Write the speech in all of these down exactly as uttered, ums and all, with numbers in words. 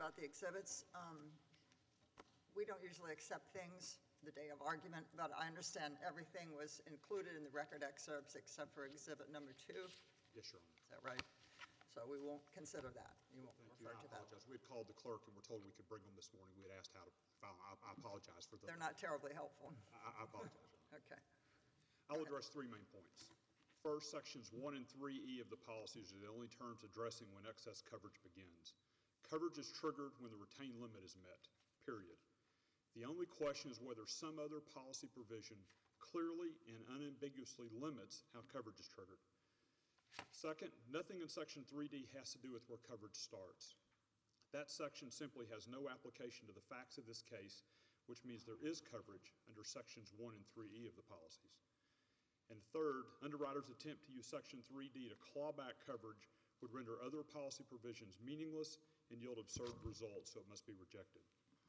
about the exhibits. Um, we don't usually accept things the day of argument, but I understand everything was included in the record excerpts except for exhibit number two. Yes, Your Honor. Is that right? So we won't consider that. You won't Thank refer you. I to that. apologize. We had called the clerk and were told we could bring them this morning. We had asked how to file. I, I apologize for the. They're not terribly helpful. I, I apologize. Okay. I'll address three main points. First, sections one and three E of the policies are the only terms addressing when excess coverage begins. Coverage is triggered when the retained limit is met, period. The only question is whether some other policy provision clearly and unambiguously limits how coverage is triggered. Second, nothing in section three D has to do with where coverage starts. That section simply has no application to the facts of this case, which means there is coverage under sections one and three E of the policies. And third, underwriters' attempt to use section three D to claw back coverage would render other policy provisions meaningless and yield absurd results, so it must be rejected.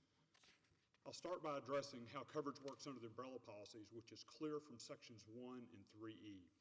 I'll start by addressing how coverage works under the umbrella policies, which is clear from sections one and three E.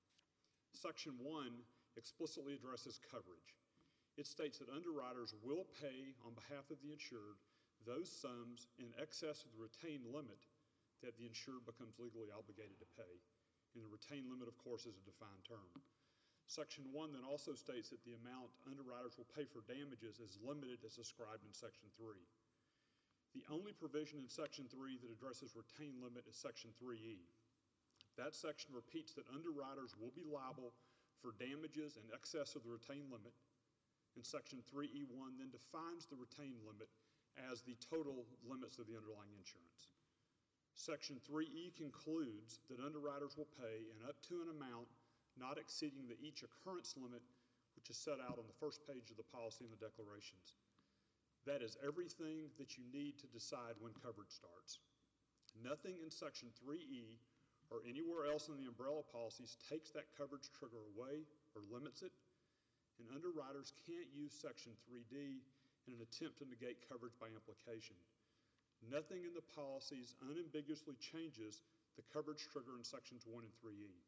Section one explicitly addresses coverage. It states that underwriters will pay on behalf of the insured those sums in excess of the retained limit that the insured becomes legally obligated to pay. And the retained limit, of course, is a defined term. Section one then also states that the amount underwriters will pay for damages is limited as described in section three. The only provision in section three that addresses retained limit is section three E. That section repeats that underwriters will be liable for damages in excess of the retained limit, and section three E one then defines the retained limit as the total limits of the underlying insurance. Section three E concludes that underwriters will pay in up to an amount not exceeding the each occurrence limit, which is set out on the first page of the policy and the declarations. That is everything that you need to decide when coverage starts. Nothing in section three E or anywhere else in the umbrella policies takes that coverage trigger away or limits it, and underwriters can't use section three D in an attempt to negate coverage by implication. Nothing in the policies unambiguously changes the coverage trigger in sections one and three E.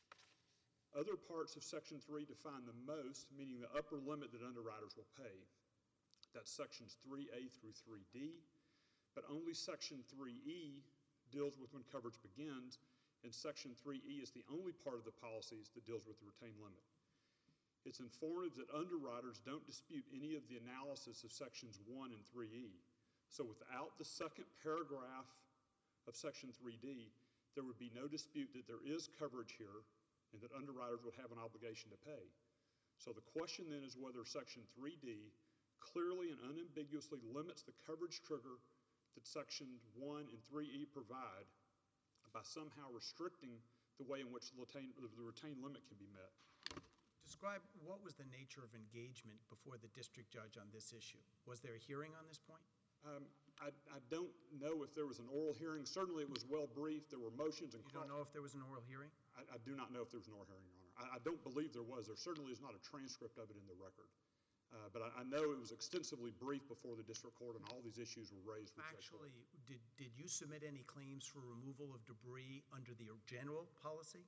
Other parts of section three define the most, meaning the upper limit that underwriters will pay. That's sections three A through three D, but only section three E deals with when coverage begins, and section three E is the only part of the policies that deals with the retained limit. It's informative that underwriters don't dispute any of the analysis of sections one and three E. So without the second paragraph of section three D, there would be no dispute that there is coverage here and that underwriters would have an obligation to pay. So the question then is whether section three D clearly and unambiguously limits the coverage trigger that section one and three E provide by somehow restricting the way in which the retained, the retained limit can be met. Describe what was the nature of engagement before the district judge on this issue. Was there a hearing on this point? Um, I, I don't know if there was an oral hearing. Certainly it was well briefed. There were motions and... You don't know if there was an oral hearing? I, I do not know if there was an oral hearing, Your Honor. I, I don't believe there was. There certainly is not a transcript of it in the record. Uh, but I, I know it was extensively briefed before the district court and all these issues were raised. Actually, did, did you submit any claims for removal of debris under the general policy?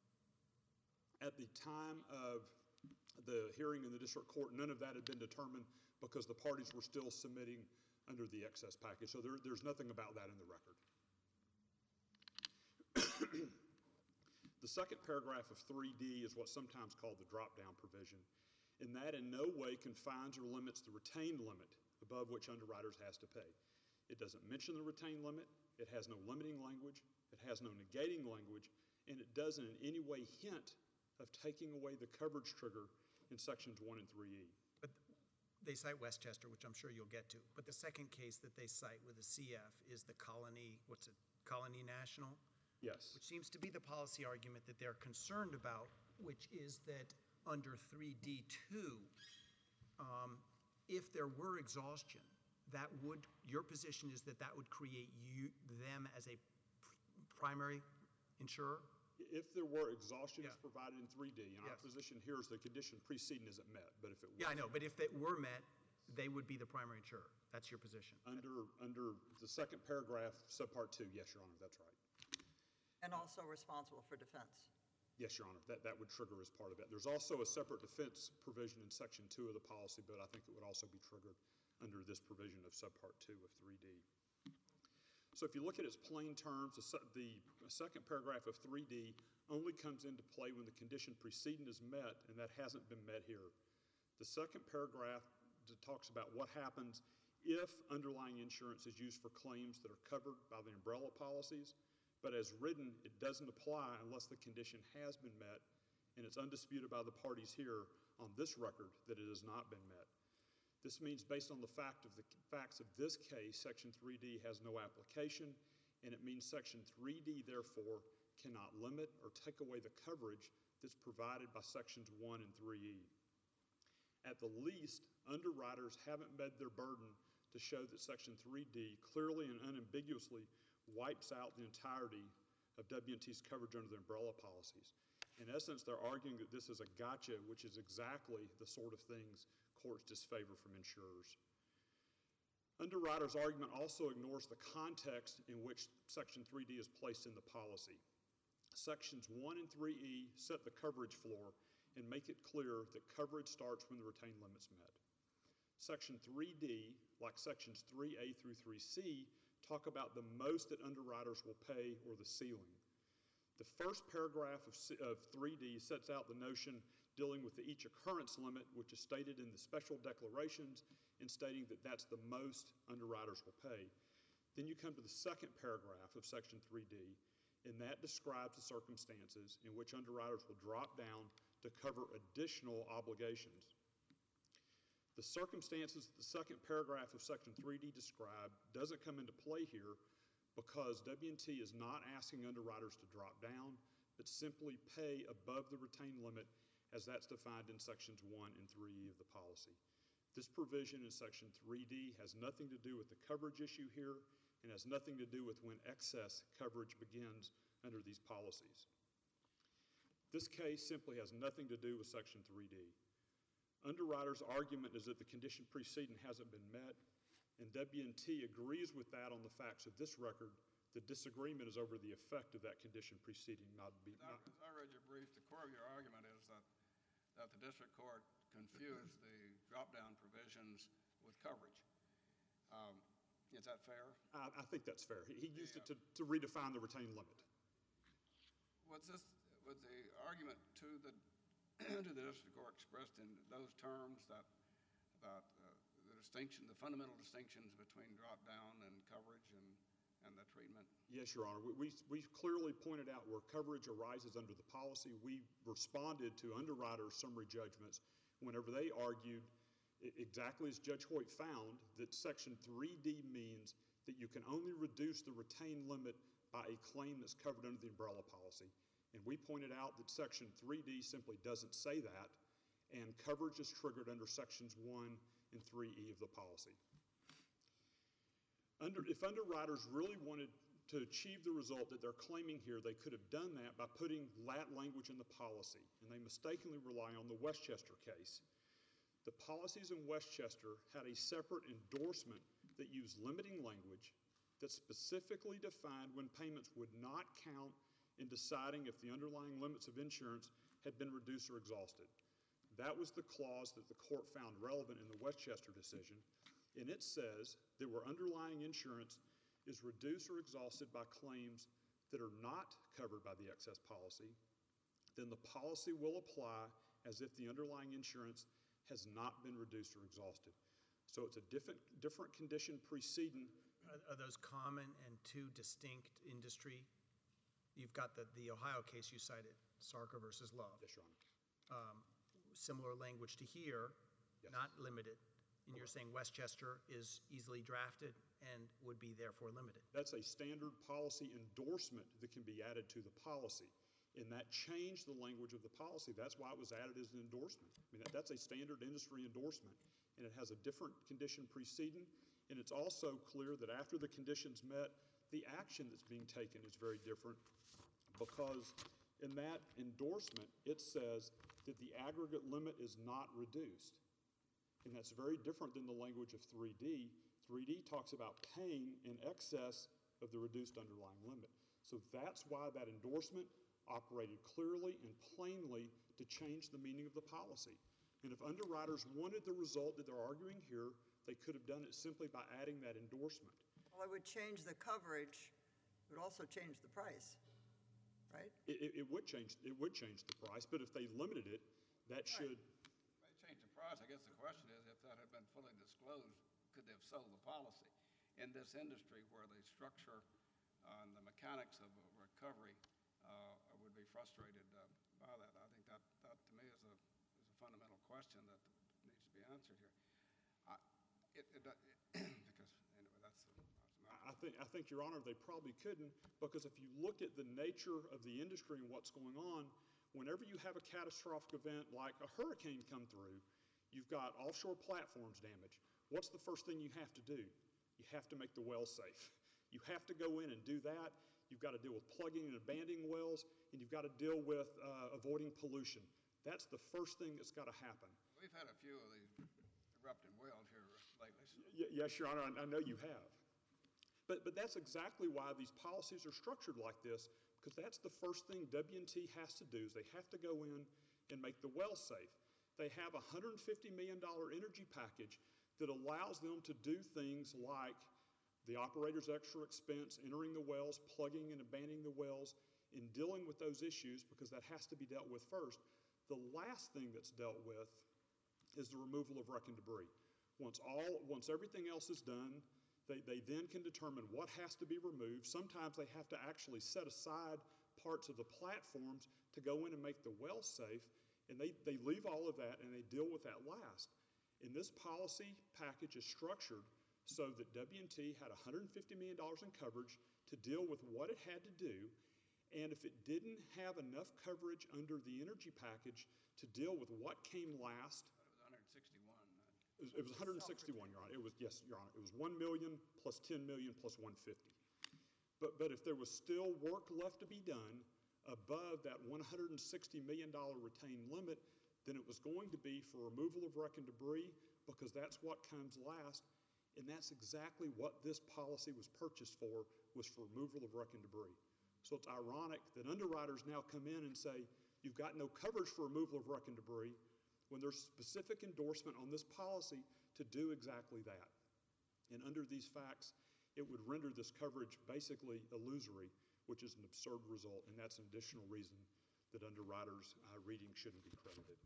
At the time of the hearing in the district court, none of that had been determined because the parties were still submitting under the excess package. So there, there's nothing about that in the record. The second paragraph of three D is what's sometimes called the drop-down provision, and that in no way confines or limits the retained limit above which underwriters has to pay. It doesn't mention the retained limit, it has no limiting language, it has no negating language, and it doesn't in any way hint of taking away the coverage trigger in sections one and three E. But they cite Westchester, which I'm sure you'll get to, but the second case that they cite with the C F is the Colony, what's it, Colony National? Yes. Which seems to be the policy argument that they're concerned about, which is that under three D two, um, if there were exhaustion, that would, your position is that that would create you, them as a pr primary insurer? If there were exhaustion yeah. as provided in three D, and yes. our position here is the condition preceding isn't met, but if it was. Yeah, I know, but if it were met, they would be the primary insurer. That's your position. Under, under the second paragraph, subpart two, yes, Your Honor, that's right. And also responsible for defense. Yes, Your Honor, that, that would trigger as part of it. There's also a separate defense provision in section two of the policy, but I think it would also be triggered under this provision of subpart two of three D. So if you look at its plain terms, the, se- the second paragraph of three D only comes into play when the condition preceding is met, and that hasn't been met here. The second paragraph d- talks about what happens if underlying insurance is used for claims that are covered by the umbrella policies, but as written, it doesn't apply unless the condition has been met, and it's undisputed by the parties here on this record that it has not been met. This means based on the fact of the facts of this case, Section three D has no application, and it means Section three D therefore cannot limit or take away the coverage that's provided by Sections one and three E. At the least, underwriters haven't met their burden to show that Section three D clearly and unambiguously wipes out the entirety of W and T's coverage under the umbrella policies. In essence, they're arguing that this is a gotcha, which is exactly the sort of things courts disfavor from insurers. Underwriters' argument also ignores the context in which Section three D is placed in the policy. Sections one and three E set the coverage floor and make it clear that coverage starts when the retained limit's met. Section three D, like Sections three A through three C, talk about the most that underwriters will pay or the ceiling. The first paragraph of, C, of three D sets out the notion dealing with the each occurrence limit, which is stated in the special declarations and stating that that's the most underwriters will pay. Then you come to the second paragraph of Section three D, and that describes the circumstances in which underwriters will drop down to cover additional obligations. The circumstances that the second paragraph of Section three D describe doesn't come into play here because W and T is not asking underwriters to drop down, but simply pay above the retained limit as that's defined in Sections one and three E of the policy. This provision in Section three D has nothing to do with the coverage issue here and has nothing to do with when excess coverage begins under these policies. This case simply has nothing to do with Section three D. Underwriters' argument is that the condition preceding hasn't been met, and W and T agrees with that on the facts of this record. The disagreement is over the effect of that condition preceding not be. Not As I read your brief, the core of your argument is that, that the district court confused the drop-down provisions with coverage. Um, is that fair? I, I think that's fair. He, he used The, it to, to redefine the retained limit. Was this, was the argument to the, to the district court expressed in those terms that, about uh, the distinction, the fundamental distinctions between drop-down and coverage and, and the treatment? Yes, Your Honor. We, we, we clearly pointed out where coverage arises under the policy. We responded to underwriters' summary judgments whenever they argued, exactly as Judge Hoyt found, that Section three D means that you can only reduce the retained limit by a claim that's covered under the umbrella policy. And we pointed out that Section three D simply doesn't say that, and coverage is triggered under Sections one and three E of the policy. Under, if underwriters really wanted to achieve the result that they're claiming here, they could have done that by putting that language in the policy, and they mistakenly rely on the Westchester case. The policies in Westchester had a separate endorsement that used limiting language that specifically defined when payments would not count in deciding if the underlying limits of insurance had been reduced or exhausted. That was the clause that the court found relevant in the Westchester decision, and it says that where underlying insurance is reduced or exhausted by claims that are not covered by the excess policy, then the policy will apply as if the underlying insurance has not been reduced or exhausted. So it's a different, different condition preceding. Are, are those common and two distinct industry? You've got the, the Ohio case you cited, Sarka versus Love. Yes, Your Honor. Um, similar language to here, Yes. not limited. And you're saying Westchester is easily drafted and would be therefore limited. That's a standard policy endorsement that can be added to the policy. And that changed the language of the policy. That's why it was added as an endorsement. I mean, that, that's a standard industry endorsement, and it has a different condition preceding, and it's also clear that after the condition's met, the action that's being taken is very different because in that endorsement, it says that the aggregate limit is not reduced. And that's very different than the language of three D. three D talks about paying in excess of the reduced underlying limit. So that's why that endorsement operated clearly and plainly to change the meaning of the policy. And if underwriters wanted the result that they're arguing here, They could have done it simply by adding that endorsement. Well, it would change the coverage, it would also change the price, right? It, it, it would change, it would change the price, but if they limited it, that should, May change the price. I guess the question is, if that had been fully disclosed, could they have sold the policy? In this industry where the structure uh, and the mechanics of a recovery uh, would be frustrated uh, by that, I think that, that to me is a, is a fundamental question that needs to be answered here. I, it, it, it, because, anyway, that's the, that's the I think, I think, Your Honor, they probably couldn't, because if you look at the nature of the industry and what's going on, whenever you have a catastrophic event like a hurricane come through, you've got offshore platforms damage. What's the first thing you have to do? You have to make the well safe. You have to go in and do that. You've got to deal with plugging and abandoning wells, and you've got to deal with uh, avoiding pollution. That's the first thing that's got to happen. We've had a few of these erupting wells here lately. So. Y- yes, Your Honor, I, I know you have. But, but that's exactly why these policies are structured like this, because that's the first thing W and T has to do, is they have to go in and make the well safe. They have a one hundred fifty million dollars energy package that allows them to do things like the operator's extra expense, entering the wells, plugging and abandoning the wells, and dealing with those issues, because that has to be dealt with first. The last thing that's dealt with is the removal of wreck and debris. Once all, once everything else is done, they, they then can determine what has to be removed. Sometimes they have to actually set aside parts of the platforms to go in and make the well safe, and they, they leave all of that and they deal with that last. And this policy package is structured so that W and T had one hundred fifty million dollars in coverage to deal with what it had to do, and if it didn't have enough coverage under the energy package to deal with what came last. But it was one hundred sixty-one. It was, it was one hundred sixty-one, Your Honor. It was, yes, Your Honor. It was one million plus ten million plus one hundred fifty. But, but if there was still work left to be done above that one hundred sixty million dollars retained limit, then it was going to be for removal of wreck and debris, because that's what comes last. And that's exactly what this policy was purchased for, was for removal of wreck and debris. So it's ironic that underwriters now come in and say, you've got no coverage for removal of wreck and debris, when there's specific endorsement on this policy to do exactly that. And under these facts, it would render this coverage basically illusory, which is an absurd result, and that's an additional reason that underwriters' uh, reading shouldn't be credited.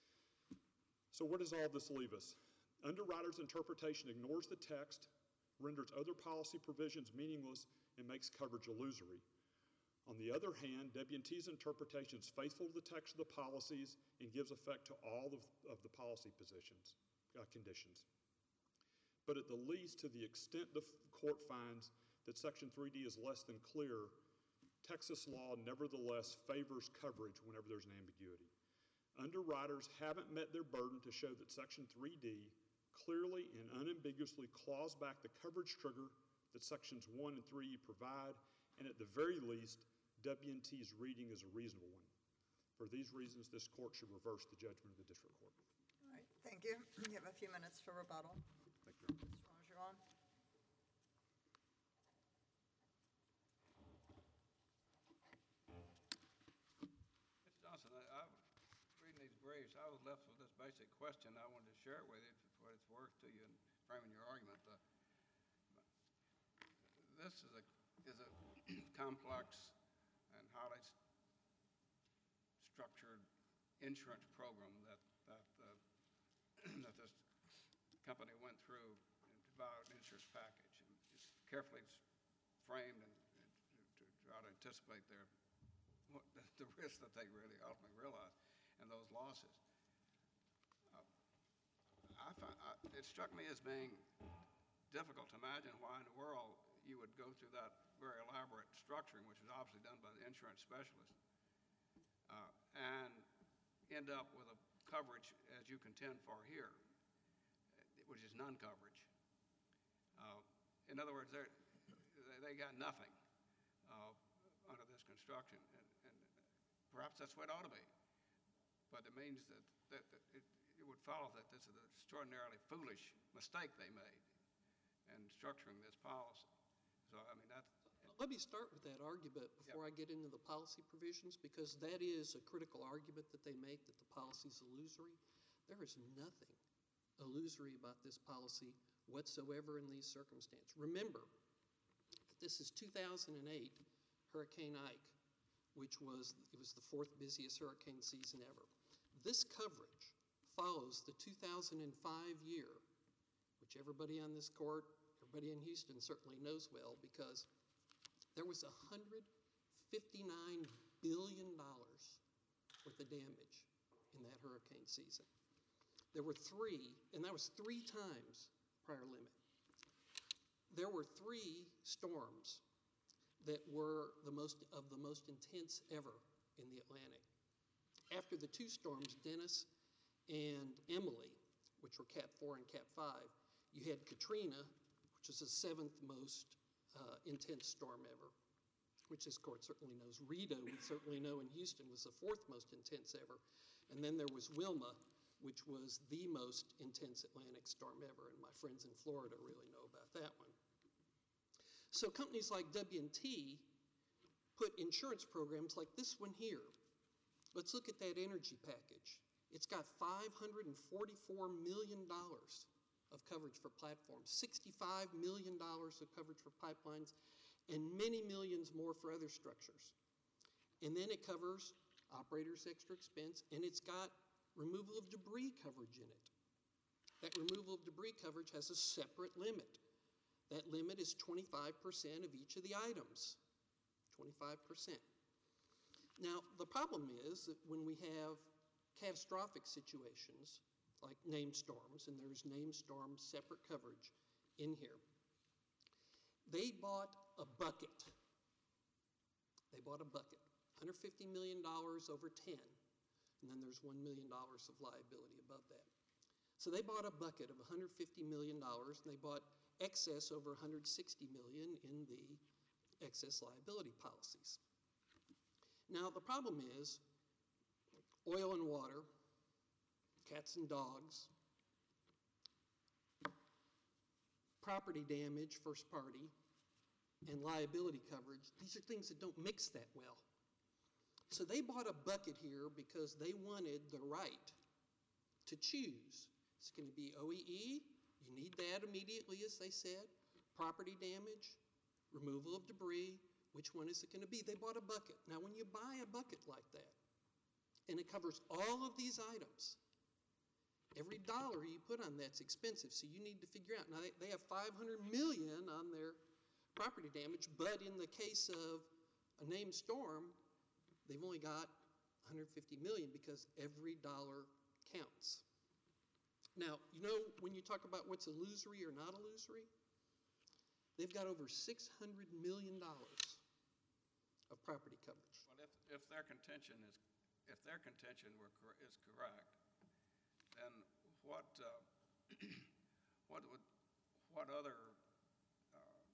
So where does all this leave us? Underwriters' interpretation ignores the text, renders other policy provisions meaningless, and makes coverage illusory. On the other hand, W and T's interpretation is faithful to the text of the policies and gives effect to all of, of the policy positions, uh, conditions. But at the least, to the extent the court finds that Section three D is less than clear, Texas law nevertheless favors coverage whenever there's an ambiguity. Underwriters haven't met their burden to show that Section three D clearly and unambiguously claws back the coverage trigger that Sections one and three provide, and at the very least, W and T's reading is a reasonable one. For these reasons, this court should reverse the judgment of the district court. All right, thank you. You have a few minutes for rebuttal. Thank you. Mister Rangeron? Mister Johnson, I, I was reading these briefs. I was left with this basic question. I wanted to share it with you for what it's worth to you in framing your argument. Uh, this is a is a complex and highly structured insurance program that that uh, that this company went through to buy an insurance package, and it's carefully framed and, and to, to try to anticipate their what, the, the risk that they really ultimately realize and those losses. Uh, I find, I, it struck me as being difficult to imagine why in the world you would go through that very elaborate structuring, which is obviously done by the insurance specialist, uh, and end up with a coverage as you contend for here, which is non-coverage. Uh, in other words, they they got nothing uh, under this construction, and, and perhaps that's what it ought to be. But it means that, that, that it, it would follow that this is an extraordinarily foolish mistake they made in structuring this policy. So, I mean, that's... Let me start with that argument before Yep. I get into the policy provisions, because that is a critical argument that they make, that the policy is illusory. There is nothing illusory about this policy whatsoever in these circumstances. Remember, this is two thousand eight Hurricane Ike, which was, it was the fourth busiest hurricane season ever. This coverage follows the two thousand five year, which everybody on this court, everybody in Houston certainly knows well, because there was one hundred fifty-nine billion dollars worth of damage in that hurricane season. There were three, and that was three times prior limit. There were three storms that were the most of the most intense ever in the Atlantic. After the two storms, Dennis and Emily, which were Cat four and Cat five, you had Katrina, which is the seventh most uh, intense storm ever, which this court certainly knows. Rita, we certainly know in Houston, was the fourth most intense ever. And then there was Wilma, which was the most intense Atlantic storm ever, and my friends in Florida really know about that one. So companies like W and T put insurance programs like this one here. Let's look at that energy package. It's got five hundred forty-four million dollars of coverage for platforms, sixty-five million dollars of coverage for pipelines, and many millions more for other structures. And then it covers operators' extra expense, and it's got removal of debris coverage in it. That removal of debris coverage has a separate limit. That limit is twenty-five percent of each of the items, twenty-five percent. Now, the problem is that when we have catastrophic situations, like named storms, and there's named storm separate coverage in here, they bought a bucket. They bought a bucket, one hundred fifty million dollars over ten, and then there's one million dollars of liability above that. So they bought a bucket of one hundred fifty million dollars, and they bought excess over one hundred sixty million dollars in the excess liability policies. Now, the problem is oil and water, cats and dogs, property damage, first party, and liability coverage. These are things that don't mix that well. So they bought a bucket here because they wanted the right to choose. It's going to be O E E, you need that immediately, as they said, property damage, removal of debris, which one is it going to be? They bought a bucket. Now, when you buy a bucket like that, and it covers all of these items, every dollar you put on that's expensive, so you need to figure out. Now, they, they have five hundred million dollars on their property damage, but in the case of a named storm, they've only got one hundred fifty million dollars because every dollar counts. Now, you know, when you talk about what's illusory or not illusory, they've got over six hundred million dollars of property coverage. Well, if, if their contention is, if their contention were cor- is correct, then what, uh, what would, what other uh,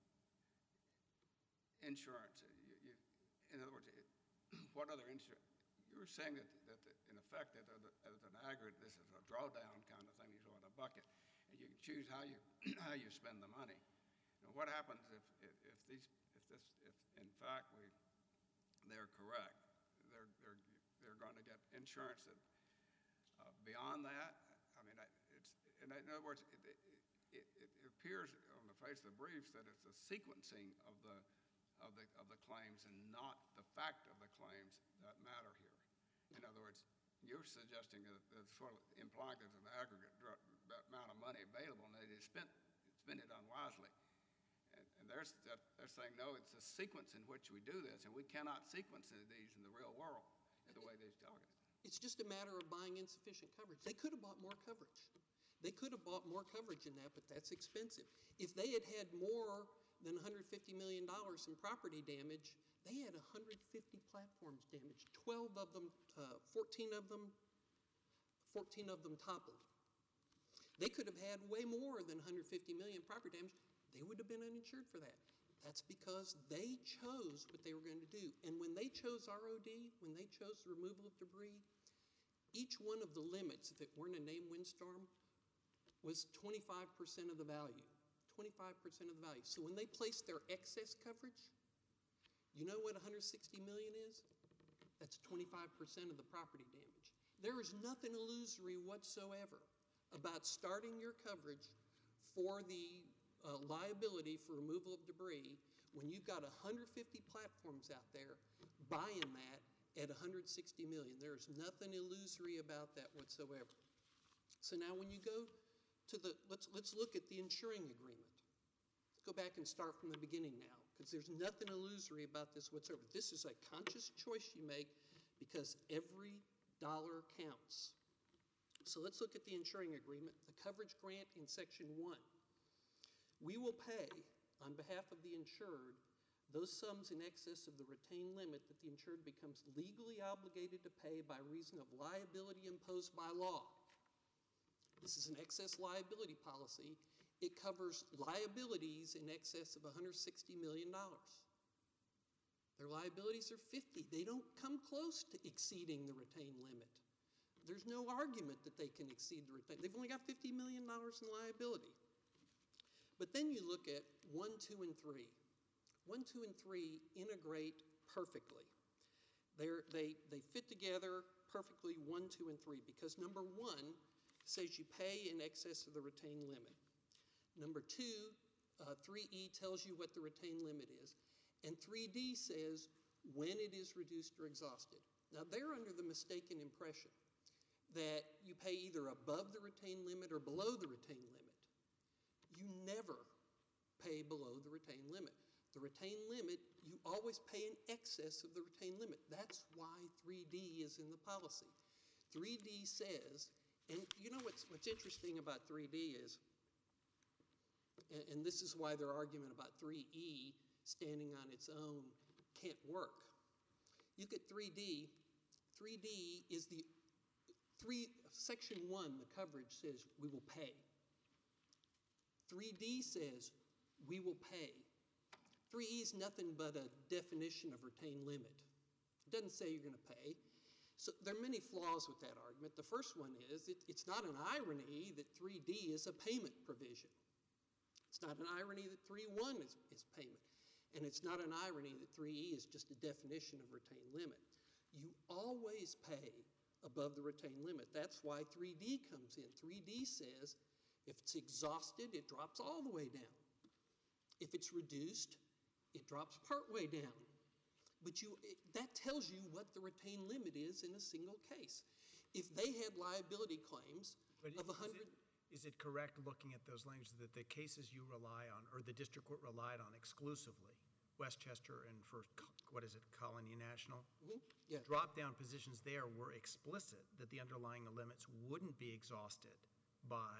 insurance, you, you, in other words, what other insurance, you were saying that, that in effect, that as an aggregate, this is a drawdown kind of thing, you throw in a bucket, and you can choose how you, how you spend the money. Now, what happens if, if, if these, if this, if in fact we, they're correct, they're, they're, they're going to get insurance that, uh, beyond that, I mean, it's, in other words, it, it, it, it appears on the face of the briefs that it's the sequencing of the, of the, of the claims and not the fact of the claims that matter here. In other words, you're suggesting that it's sort of implied there's an aggregate dr- amount of money available and they just spent, spend it unwisely. And, and they're, they're saying, no, it's a sequence in which we do this, and we cannot sequence these in the real world in the way they're talking. It's just a matter of buying insufficient coverage. They could have bought more coverage. They could have bought more coverage in that, but that's expensive. If they had had more than one hundred fifty million dollars in property damage, they had one hundred fifty platforms damaged, twelve of them, uh, fourteen of them, fourteen of them toppled. They could have had way more than one hundred fifty million dollars property damage. They would have been uninsured for that. That's because they chose what they were going to do. And when they chose R O D, when they chose the removal of debris, each one of the limits, if it weren't a named windstorm, was twenty-five percent of the value. twenty-five percent of the value. So when they placed their excess coverage, you know what one hundred sixty million dollars is? That's twenty-five percent of the property damage. There is nothing illusory whatsoever about starting your coverage for the uh, liability for removal of debris when you've got one hundred fifty platforms out there buying that at one hundred sixty million. There's nothing illusory about that whatsoever. So now when you go to the, let's, let's look at the insuring agreement. Let's go back and start from the beginning now, because there's nothing illusory about this whatsoever. This is a conscious choice you make because every dollar counts. So let's look at the insuring agreement, the coverage grant in section one. We will pay, on behalf of the insured, those sums in excess of the retained limit that the insured becomes legally obligated to pay by reason of liability imposed by law. This is an excess liability policy. It covers liabilities in excess of one hundred sixty million dollars. Their liabilities are fifty. They don't come close to exceeding the retained limit. There's no argument that they can exceed the retained. They've only got fifty million dollars in liability. But then you look at one, two, and three. One, two, and three integrate perfectly. They're, they, they fit together perfectly, one, two, and three, because number one says you pay in excess of the retained limit. Number two, uh, three E tells you what the retained limit is. And three D says when it is reduced or exhausted. Now, they're under the mistaken impression that you pay either above the retained limit or below the retained limit. You never pay below the retained limit. The retained limit, you always pay in excess of the retained limit. That's why three D is in the policy. three D says, and you know what's, what's interesting about three D is, and, and this is why their argument about three E standing on its own can't work. You get three D, three D is the, three, section one, the coverage says we will pay. three D says we will pay. three E is nothing but a definition of retained limit. It doesn't say you're going to pay. So there are many flaws with that argument. The first one is it, it's not an irony that three D is a payment provision. It's not an irony that three one is, is payment. And it's not an irony that three E is just a definition of retained limit. You always pay above the retained limit. That's why three D comes in. three D says if it's exhausted, it drops all the way down. If it's reduced, it drops partway down. But you, it, that tells you what the retained limit is in a single case. If they had liability claims But of one hundred... Is it correct, looking at those languages, that the cases you rely on, or the district court relied on exclusively, Westchester and for, what is it, Colony National? Mm-hmm. Yeah. Drop-down positions there were explicit that the underlying limits wouldn't be exhausted by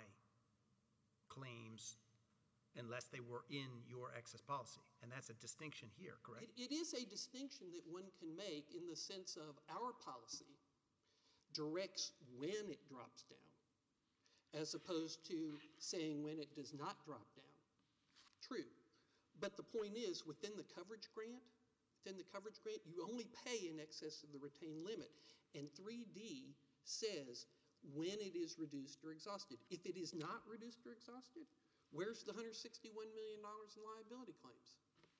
claims unless they were in your excess policy. And that's a distinction here, correct? It, it is a distinction that one can make in the sense of our policy directs when it drops down, as opposed to saying when it does not drop down. True. But the point is, within the coverage grant, within the coverage grant, you only pay in excess of the retained limit. And three D says when it is reduced or exhausted. If it is not reduced or exhausted, where's the one hundred sixty-one million dollars in liability claims?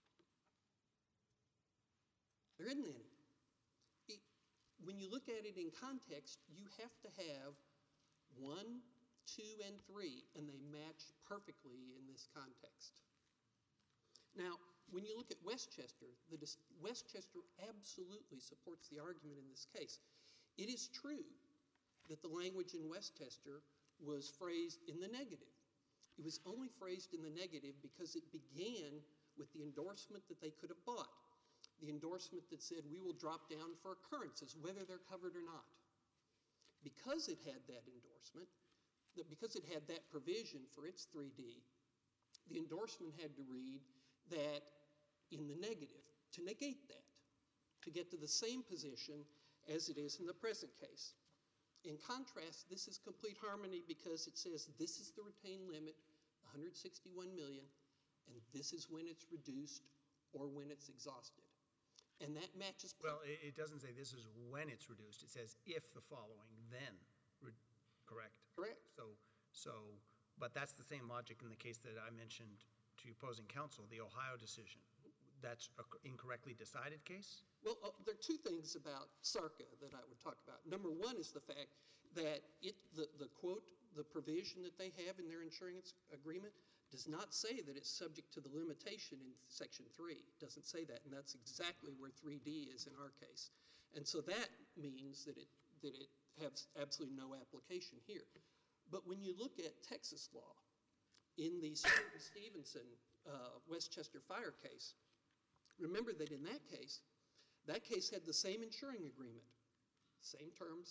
There isn't any. It, when you look at it in context, you have to have one, two, and three, and they match perfectly in this context. Now, when you look at Westchester, the Westchester absolutely supports the argument in this case. It is true that the language in Westchester was phrased in the negative. It was only phrased in the negative because it began with the endorsement that they could have bought. The endorsement that said, we will drop down for occurrences, whether they're covered or not. Because it had that endorsement, that because it had that provision for its three D, the endorsement had to read that in the negative, to negate that, to get to the same position as it is in the present case. In contrast, this is complete harmony because it says this is the retained limit, one hundred sixty-one million, and this is when it's reduced or when it's exhausted. And that matches... Well, it, it doesn't say this is when it's reduced. It says if the following, then, re- correct? Correct. So, so, but that's the same logic in the case that I mentioned to opposing counsel, the Ohio decision. That's an incorrectly decided case? Well, uh, there are two things about SARCA that I would talk about. Number one is the fact that it, the, the quote the provision that they have in their insurance agreement does not say that it's subject to the limitation in Section three. It doesn't say that, and that's exactly where three D is in our case. And so that means that it, that it has absolutely no application here. But when you look at Texas law, in the Stevenson uh, Westchester Fire case, remember that in that case, that case had the same insuring agreement, same terms.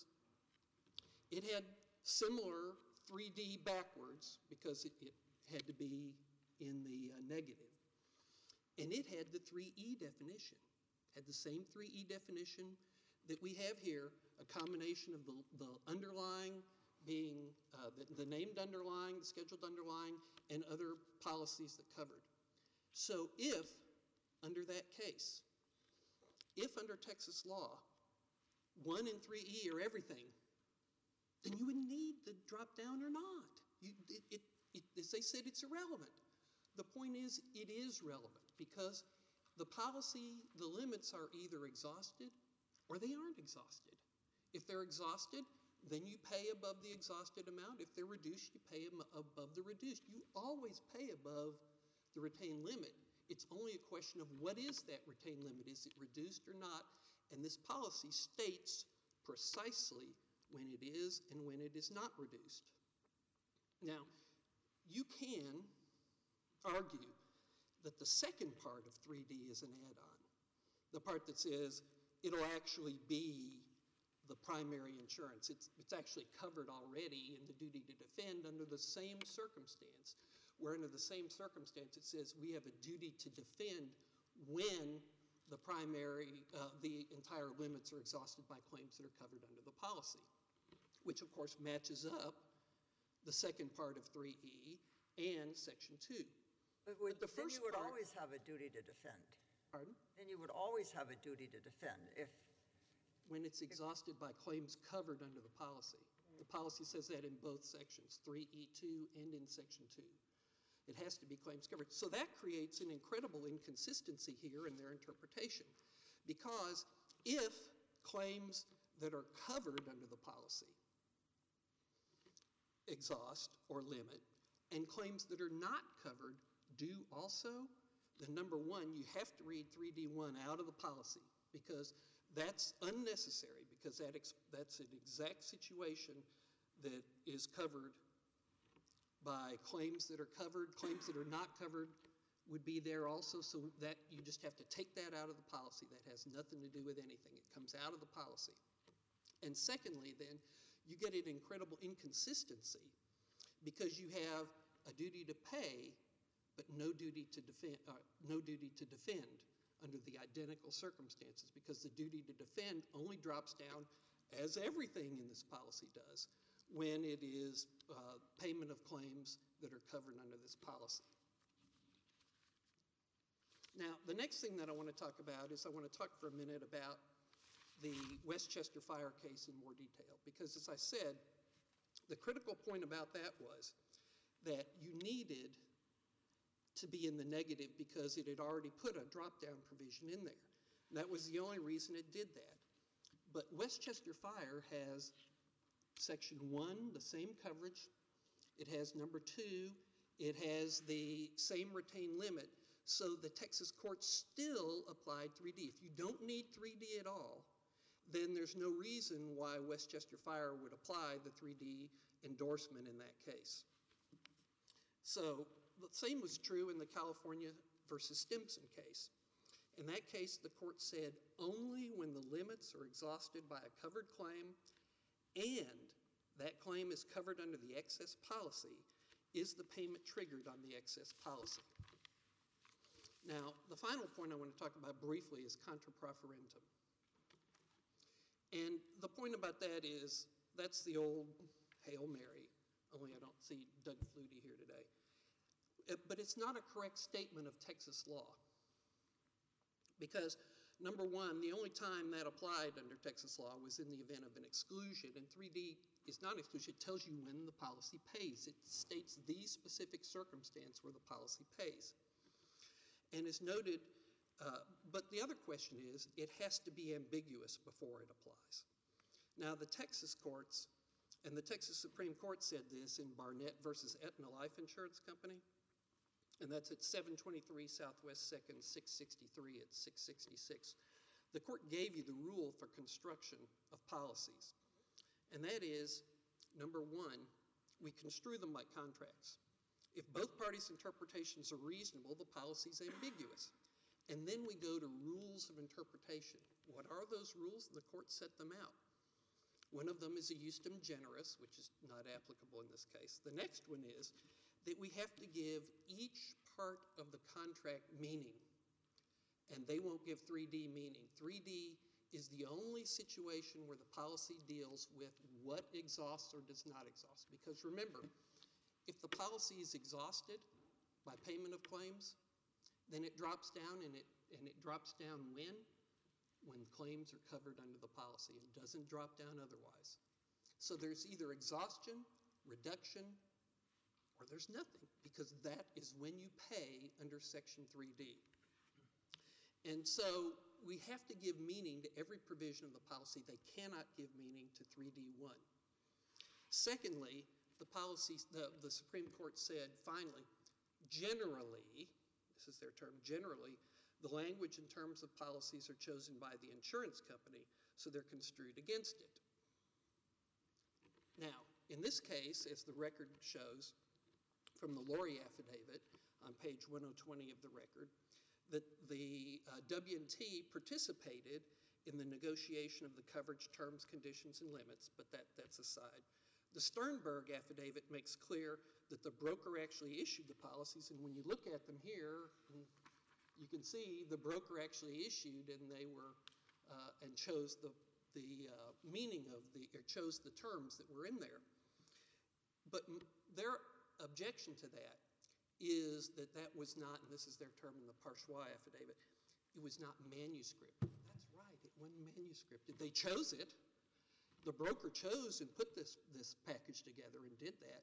It had similar three D backwards because it, it had to be in the uh, negative. And it had the three E definition, had the same three E definition that we have here, a combination of the, the underlying being uh, the, the named underlying, the scheduled underlying, and other policies that covered. So if, under that case, if under Texas law, one and three E are everything, then you would need the drop down or not. You, it, it, it, as they said, it's irrelevant. The point is, it is relevant because the policy, the limits are either exhausted or they aren't exhausted. If they're exhausted, then you pay above the exhausted amount. If they're reduced, you pay above the reduced. You always pay above the retained limit. It's only a question of what is that retained limit? Is it reduced or not? And this policy states precisely when it is and when it is not reduced. Now, you can argue that the second part of three D is an add-on, the part that says it'll actually be the primary insurance. It's, it's actually covered already in the duty to defend under the same circumstance, where under the same circumstance it says we have a duty to defend when the primary, uh, the entire limits are exhausted by claims that are covered under the policy, which of course matches up the second part of three E and Section two. But would, the then first you would part- always have a duty to defend. Pardon? Then you would always have a duty to defend if, When it's exhausted by claims covered under the policy. The policy says that in both sections, three E two and in Section two. It has to be claims covered. So that creates an incredible inconsistency here in their interpretation, because if claims that are covered under the policy exhaust or limit, and claims that are not covered do also, then number one, you have to read three D one out of the policy, because that's unnecessary, because that ex that's an exact situation that is covered by claims that are covered. Claims that are not covered would be there also, so that you just have to take that out of the policy. That has nothing to do with anything. It comes out of the policy. And secondly, then, you get an incredible inconsistency, because you have a duty to pay, but no duty to defend, uh, no duty to defend under the identical circumstances, because the duty to defend only drops down, as everything in this policy does, when it is uh, payment of claims that are covered under this policy. Now, the next thing that I want to talk about is I want to talk for a minute about the Westchester Fire case in more detail, because as I said, the critical point about that was that you needed to be in the negative because it had already put a drop-down provision in there. And that was the only reason it did that. But Westchester Fire has Section one, the same coverage. It has number two. It has the same retained limit. So the Texas courts still applied three D. If you don't need three D at all, then there's no reason why Westchester Fire would apply the three D endorsement in that case. So the same was true in the California versus Stimson case. In that case, the court said only when the limits are exhausted by a covered claim and that claim is covered under the excess policy is the payment triggered on the excess policy. Now, the final point I want to talk about briefly is contra proferentum. And the point about that is, that's the old Hail Mary, only I don't see Doug Flutie here today. Uh, But it's not a correct statement of Texas law. Because, number one, the only time that applied under Texas law was in the event of an exclusion, and three D is not exclusion. It tells you when the policy pays. It states the specific circumstance where the policy pays. And as noted, uh, but the other question is, it has to be ambiguous before it applies. Now, the Texas courts And the Texas Supreme Court said this in Barnett versus Aetna Life Insurance Company, and that's at seven twenty-three Southwest second, six sixty-three at six sixty-six. The court gave you the rule for construction of policies, and that is, number one, we construe them like contracts. If both parties' interpretations are reasonable, the policy is ambiguous. And then we go to rules of interpretation. What are those rules? The court set them out. One of them is a justum generis, which is not applicable in this case. The next one is that we have to give each part of the contract meaning, and they won't give three D meaning. three D is the only situation where the policy deals with what exhausts or does not exhaust. Because remember, if the policy is exhausted by payment of claims, then it drops down, and it, and it drops down when? When claims are covered under the policy. It doesn't drop down otherwise. So there's either exhaustion, reduction, or there's nothing, because that is when you pay under Section three D. And so we have to give meaning to every provision of the policy. They cannot give meaning to three D one. Secondly, the policy, the, the Supreme Court said, finally, generally, this is their term, generally, the language and terms of policies are chosen by the insurance company, so they're construed against it. Now, in this case, as the record shows from the Lorry affidavit on page one oh twenty of the record, that the uh, W and T participated in the negotiation of the coverage terms, conditions, and limits, but that, that's aside. The Sternberg affidavit makes clear that the broker actually issued the policies, and when you look at them here, you can see the broker actually issued, and they were, uh, and chose the, the uh, meaning of the, or chose the terms that were in there. But their objection to that is that that was not, and this is their term in the Parchois affidavit, it was not manuscript. That's right, it wasn't manuscripted. They chose it. The broker chose and put this, this package together and did that,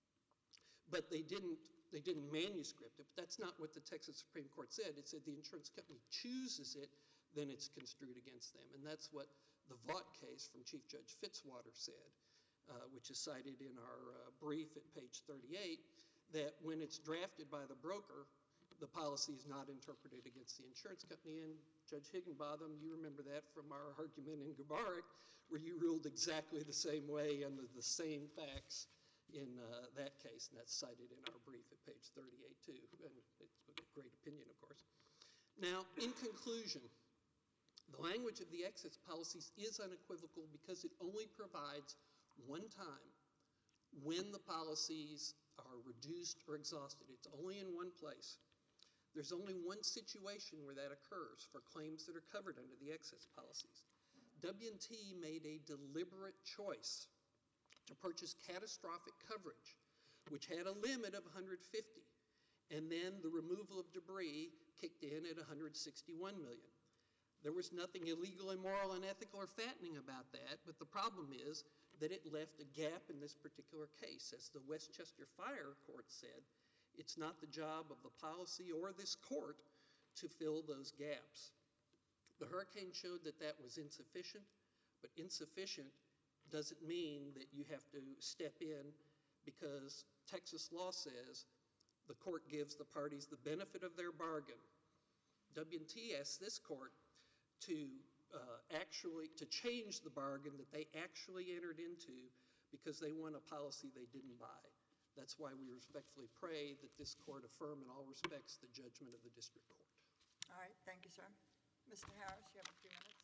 but they didn't, they didn't manuscript it. But that's not what the Texas Supreme Court said. It said the insurance company chooses it, then it's construed against them. And that's what the Vaught case from Chief Judge Fitzwater said, uh, which is cited in our uh, brief at page thirty-eight, that when it's drafted by the broker, the policy is not interpreted against the insurance company. And Judge Higginbotham, you remember that from our argument in Gabarik, where you ruled exactly the same way under the same facts in uh, that case, and that's cited in our brief at page thirty-eight too, and it's a great opinion, of course. Now, in conclusion, the language of the excess policies is unequivocal because it only provides one time when the policies are reduced or exhausted. It's only in one place. There's only one situation where that occurs for claims that are covered under the excess policies. W and T made a deliberate choice to purchase catastrophic coverage, which had a limit of one hundred fifty, and then the removal of debris kicked in at one hundred sixty-one million. There was nothing illegal, immoral, unethical, or fattening about that, but the problem is that it left a gap in this particular case. As the Westchester Fire Court said, it's not the job of the policy or this court to fill those gaps. The hurricane showed that that was insufficient, but insufficient doesn't mean that you have to step in, because Texas law says the court gives the parties the benefit of their bargain. W and T asked this court to uh, actually, to change the bargain that they actually entered into because they won a policy they didn't buy. That's why we respectfully pray that this court affirm in all respects the judgment of the district court. All right, thank you, sir. Mister Harris, you have a few minutes.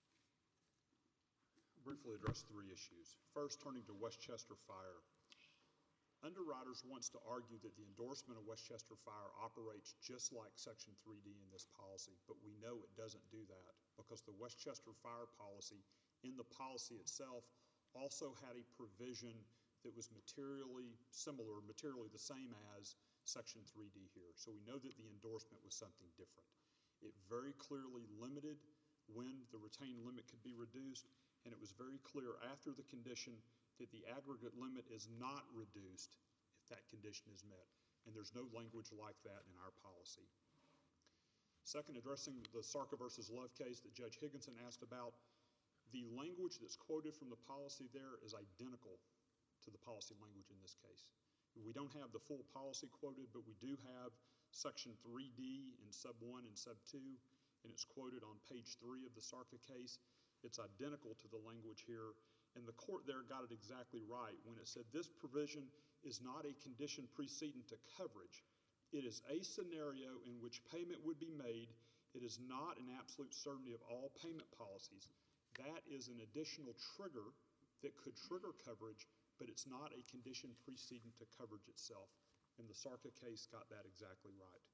Briefly address three issues. First, turning to Westchester Fire. Underwriters wants to argue that the endorsement of Westchester Fire operates just like Section three D in this policy, but we know it doesn't do that because the Westchester Fire policy, in the policy itself, also had a provision that was materially similar, materially the same as Section three D here. So we know that the endorsement was something different. It very clearly limited when the retained limit could be reduced, and it was very clear after the condition that the aggregate limit is not reduced if that condition is met. And there's no language like that in our policy. Second, addressing the Sarka versus Love case that Judge Higginson asked about, the language that's quoted from the policy there is identical to the policy language in this case. We don't have the full policy quoted, but we do have section three D in sub one and sub two, and it's quoted on page three of the SARCA case. It's identical to the language here, and the court there got it exactly right when it said this provision is not a condition precedent to coverage. It is a scenario in which payment would be made. It is not an absolute certainty of all payment policies. That is an additional trigger that could trigger coverage, but it's not a condition precedent to coverage itself. And the SARCA case got that exactly right.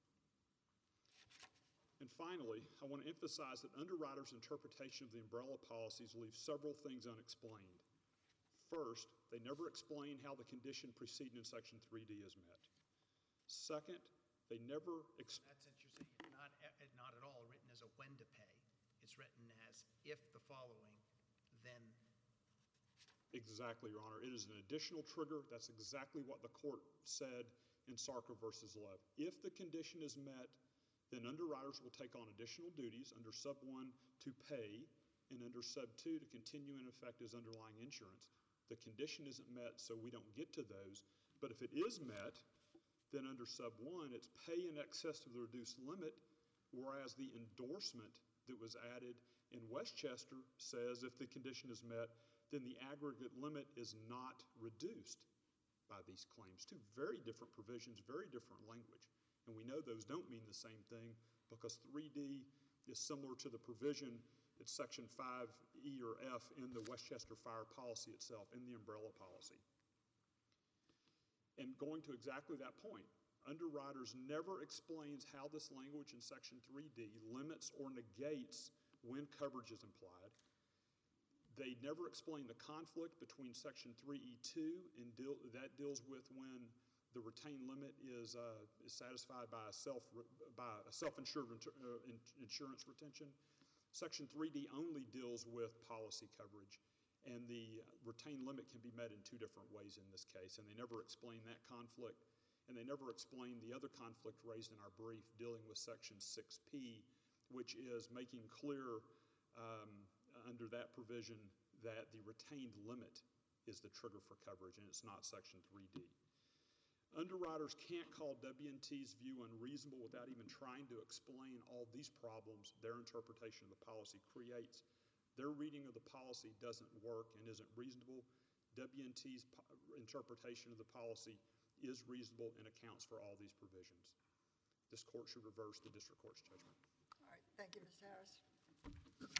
And finally, I want to emphasize that underwriters' interpretation of the umbrella policies leaves several things unexplained. First, they never explain how the condition preceding in section three D is met. Second, they never explain. That's interesting. Not, not at all written as a when to pay. It's written as if the following, then. Exactly, Your Honor. It is an additional trigger. That's exactly what the court said in SARCA versus Love. If the condition is met, then underwriters will take on additional duties under sub one to pay and under sub two to continue in effect as underlying insurance. The condition isn't met, so we don't get to those. But if it is met, then under sub one, it's pay in excess of the reduced limit, whereas the endorsement that was added in Westchester says if the condition is met, then the aggregate limit is not reduced by these claims. Two very different provisions, very different language. And we know those don't mean the same thing because three D is similar to the provision, it's section five E or F in the Westchester Fire policy itself, in the umbrella policy. And going to exactly that point, underwriters never explains how this language in section three D limits or negates when coverage is implied. They never explain the conflict between section three E two, and deal, that deals with when the retained limit is, uh, is satisfied by a, self, by a self-insured uh, in, insurance retention. Section three D only deals with policy coverage, and the retained limit can be met in two different ways in this case, and they never explain that conflict, and they never explain the other conflict raised in our brief dealing with section six P, which is making clear um, under that provision that the retained limit is the trigger for coverage, and it's not section three D. Underwriters can't call W and T's view unreasonable without even trying to explain all these problems their interpretation of the policy creates. Their reading of the policy doesn't work and isn't reasonable. W and T's interpretation of the policy is reasonable and accounts for all these provisions. This court should reverse the district court's judgment. All right, thank you, Mister Harris.